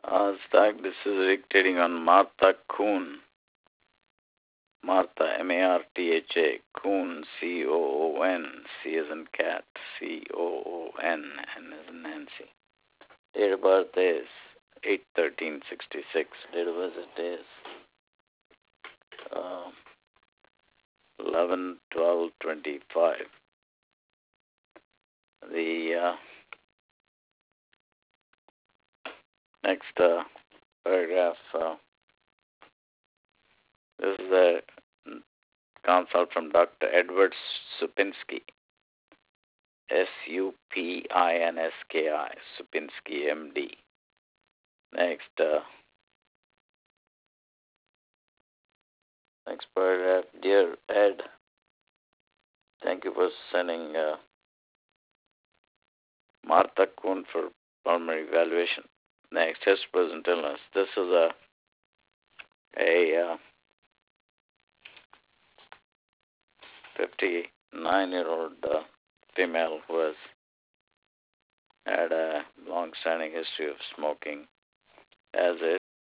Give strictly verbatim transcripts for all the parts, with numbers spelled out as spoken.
Uh, Stack, this is dictating on Martha Kuhn. Martha, M A R T H A, Kuhn, C O O N, C as in cat, C O O N, N as in Nancy. Date of birth is eight thirteen sixty-six. Date of visit is uh, eleven twelve twenty-five. The uh, next uh, paragraph, uh, this is a consult from Doctor Edward Supinski, S U P I N S K I, Supinski, M D. Next, uh, next paragraph. Dear Ed, thank you for sending uh, Martha Kuhn for pulmonary evaluation. Next, chest present illness. This is a a uh, fifty-nine-year-old uh, female who has had a long-standing history of smoking, as it,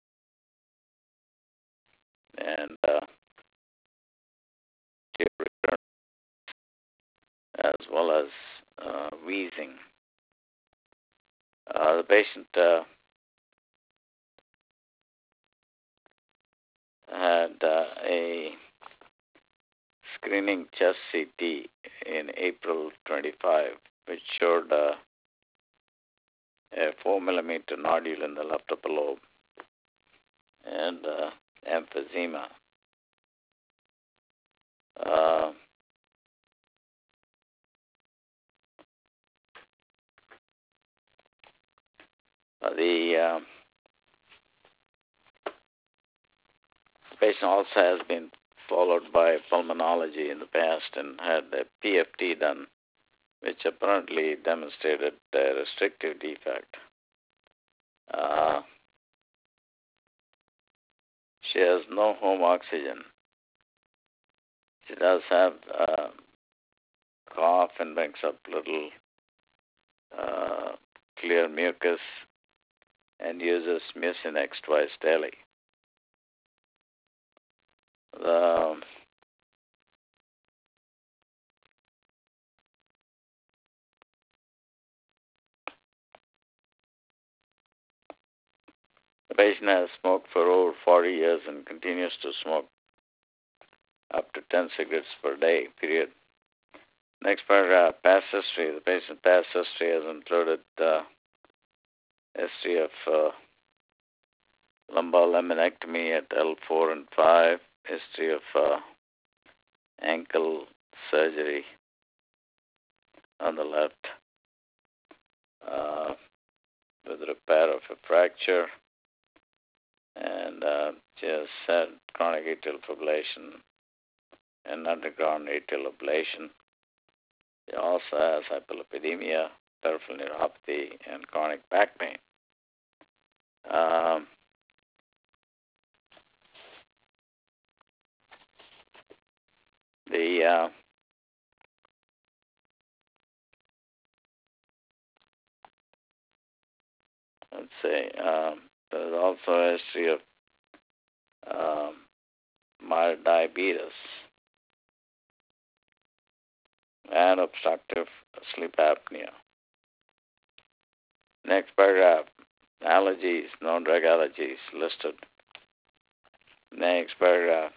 and uh, as well as uh, wheezing. Uh, the patient uh, had uh, a screening chest C T in April twenty-five, which showed uh, a four millimeter nodule in the left upper lobe and uh, emphysema. Uh, the uh, patient also has been followed by pulmonology in the past and had a P F T done, which apparently demonstrated a restrictive defect. Uh, she has no home oxygen. She does have uh, cough and brings up little uh, clear mucus and uses Mucinex twice daily. The The patient has smoked for over forty years and continues to smoke up to ten cigarettes per day, period. Next paragraph, past history. The patient's past history has included uh, history of uh, lumbar laminectomy at L four and five, history of uh, ankle surgery on the left, uh, with repair of a fracture, and uh, just had chronic atrial fibrillation and underground atrial ablation. He also has hyperlipidemia, peripheral neuropathy, and chronic back pain. Um, the uh, let's say um, there's also a history of um, mild diabetes and obstructive sleep apnea. Next paragraph, allergies, no drug allergies listed. Next paragraph,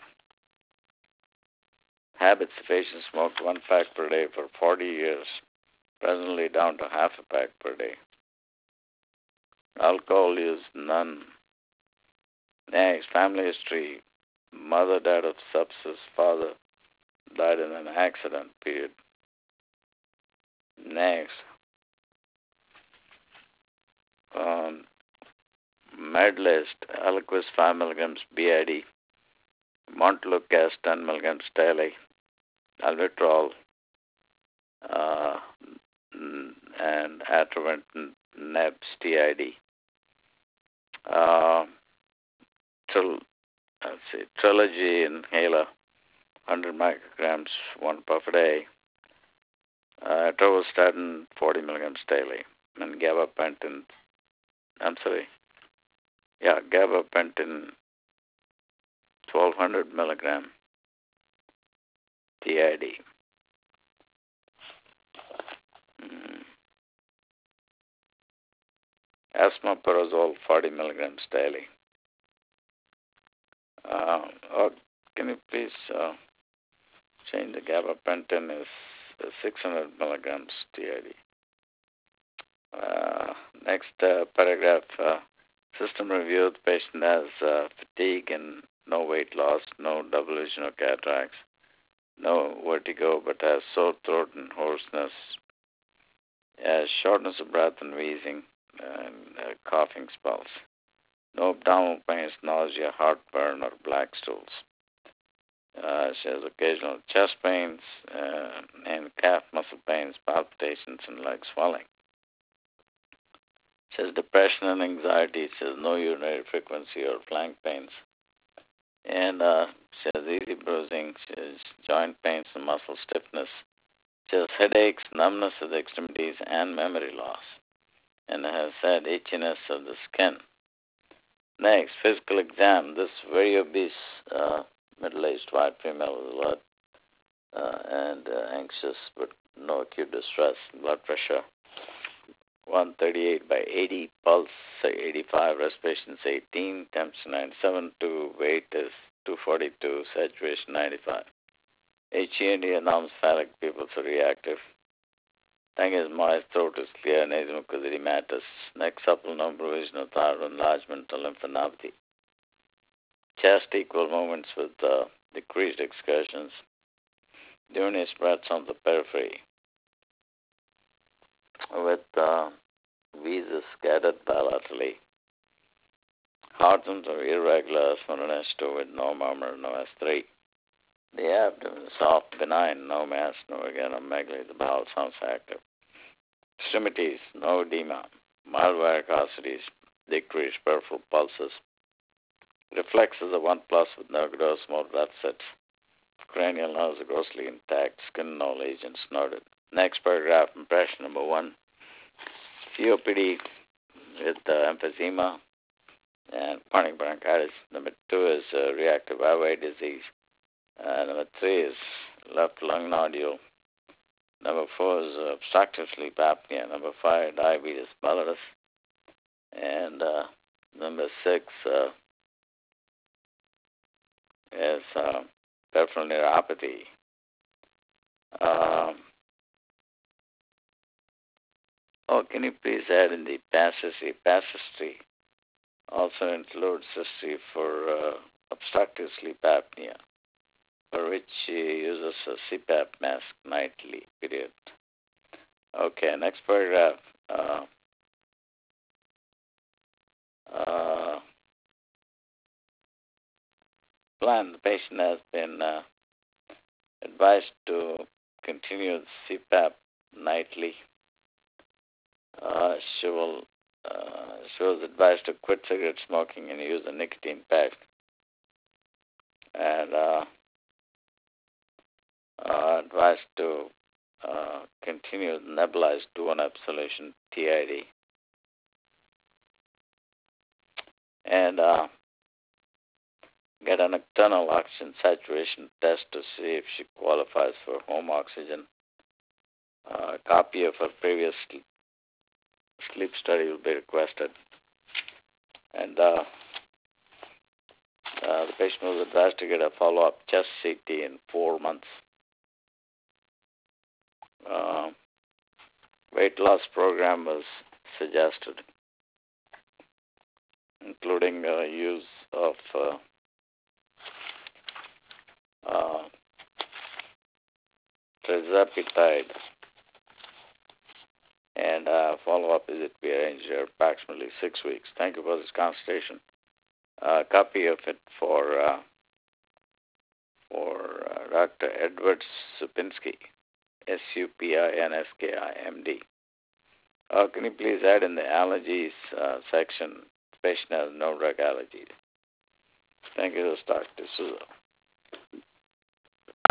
habits. The patient smoked one pack per day for forty years, presently down to half a pack per day. Alcohol use, none. Next, family history. Mother died of sepsis, father died in an accident, period. Next, um, med list, Eliquis five milligrams B I D, Montelukast ten milligrams daily, albuterol, uh, and atraventin nebs T I D. Uh, tril- let's see, Trilogy inhaler, one hundred micrograms, one puff a day. Uh, atorvastatin, forty milligrams daily, and gabapentin. I'm sorry. Yeah, gabapentin, twelve hundred milligram T I D. Mm. Esomeprazole, forty milligrams daily. Uh, or can you please uh, change the gabapentin is uh, six hundred milligrams T I D. Uh, next uh, paragraph, uh, system review. The patient has uh, fatigue and no weight loss, no double vision or cataracts, no vertigo, but has sore throat and hoarseness, has shortness of breath and wheezing, and uh, coughing spells. No abdominal pains, nausea, heartburn, or black stools. Uh, she has occasional chest pains uh, and calf muscle pains, palpitations, and leg swelling. She has depression and anxiety. She has no urinary frequency or flank pains. And uh, she has easy bruising. She has joint pains and muscle stiffness. She has headaches, numbness of the extremities, and memory loss. And has had itchiness of the skin. Next, physical exam. This very obese uh, middle-aged white female with alert uh, and uh, anxious but no acute distress. Blood pressure one thirty-eight by eighty, pulse eighty-five, respiration eighteen, temperature ninety-seven, to weight is two forty-two, saturation ninety-five. H E N D alarms phallic pupils are reactive. Tongue is moist, throat is clear, nasal mucus edematous. Neck supple, no provision of thyroid enlargement or lymphadenopathy. Chest equal movements with uh, decreased excursions. Urinary spreads on the periphery with uh, visas scattered bilaterally. Heartbeats are irregular, S one and S two with no murmur, no S three. The abdomen is soft, benign, no mass, no organomegaly. The bowel sounds active. Extremities, no edema, mild varicosities, decreased peripheral pulses. Reflexes are one plus with no gross motor deficits. Cranial nerves are grossly intact. Skin no lesions noted. Next paragraph, impression number one. C O P D with uh, emphysema and chronic bronchitis. Number two is uh, reactive airway disease. Uh, number three is left lung nodule. Number four is uh, obstructive sleep apnea. Number five, diabetes mellitus. And uh, number six uh, is uh, peripheral neuropathy. Um, oh, can you please add in the past history? Past history also includes history for uh, obstructive sleep apnea, for which she uses a C PAP mask nightly, period. Okay, next paragraph. Uh, uh, plan. The patient has been uh, advised to continue the C PAP nightly. Uh, she will. Uh, she was advised to quit cigarette smoking and use a nicotine patch. And uh, uh, advised to uh, continue the nebulized two one F solution T I D. And uh, get an external oxygen saturation test to see if she qualifies for home oxygen. Uh, a copy of her previous sleep study will be requested. And uh, uh, the patient was advised to get a follow-up chest C T in four months. Uh, weight loss program was suggested, including uh, use of uh, uh, tirzepatide, and uh, follow-up visit be arranged for approximately six weeks. Thank you for this consultation. A uh, copy of it for uh, for uh, Doctor Edward Supinski, S U P I N S K I, M D. Uh, can you please add in the allergies uh, section, the patient has no drug allergies. Thank you, Doctor Souza.